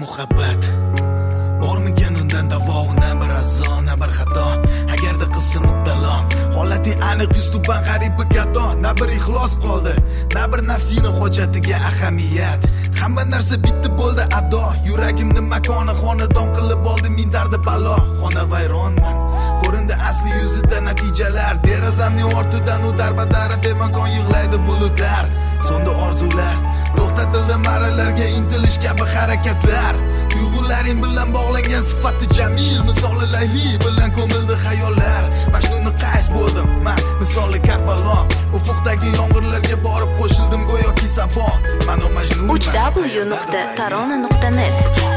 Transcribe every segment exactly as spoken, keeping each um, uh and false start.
muhabbat bormikan undan davo, na bir azo, na bir xato. Agarda qilsa mubtalo, holati aniq yuztuban g'aribi gato. Na bir ixlos qoldi, na bir nafsini hojatiga ahamiyat. Hamma narsa bitti bo'ldi ado. Yuragimni makoni xonadon qilib oldi min dardi balo. Xona vayronman, ko'rindi asli yuzida natijalar. Derazamning ortidan u darbadara bemakon yig'laydi bulutlar. So'ndi orzular, to'xtatildi marralarga intilish kabi harakatlar. Tuyg'ularing bilan bog'langan sifati jamil, misoli Layli bilan ko'mildi xayollar. Majnunni qays bo'ldim men, misoli Karbalo. Ufqdagi yomg'irlarga borib qo'shildim go'yoki sabo. Mana majnun uch w nuqta tarona nuqta net.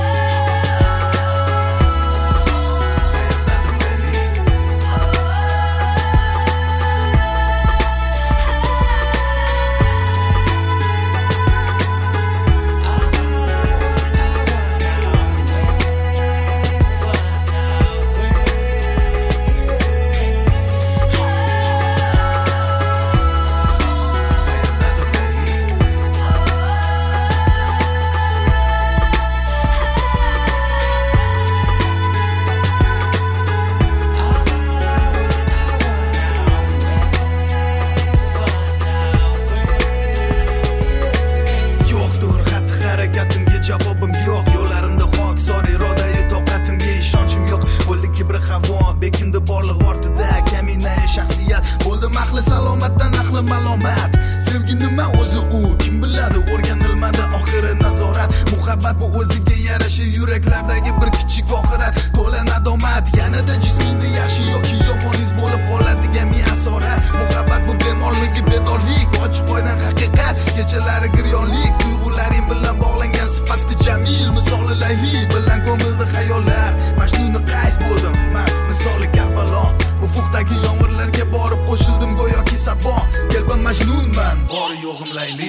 Javobim yo'q, yo'llarimda xok zor irodayi toqatimga ishonchim yo'q. Bo'ldi kibri havo, bekindi borliq ortida kaminayi shaxsiyat. Bo'ldi mahli salomatdan ahli malomat. Sevgi nima o'zi u, kim biladi, o'rganilmadi oxiri nazorat. Muhabbat bu o'ziga yarasha yuraklardagi bir kichik oxirat. To'la nadomat, yanada jismingda yaxshi yoki yomoningiz bo'lib qoladigan mi asorat. Muhabbat bu bemorligi bedorlik, ochiq oydan haqiqat. Kechalari giryonlik, tuyg'ularing bilan bog'langan sifati jamil, misoli Layli bilan ko'mildi xayollar. Majnunni qays bo'ldim men, misoli Karbalo. Ufqdagi yomg'irlarga borib qo'shildim go'yoki sabo. Kelba majnunman, bor yo'g'im Layli.